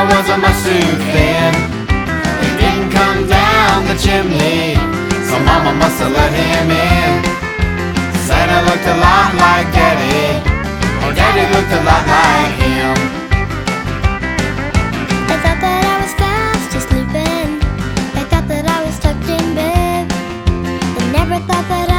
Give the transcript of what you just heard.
wasn't much too thin. He didn't come down the chimney, so Mama must have let him in. Santa looked a lot like Daddy, or Daddy looked a lot like him. They thought that I was fast asleep. They thought that I was tucked in bed. They never thought that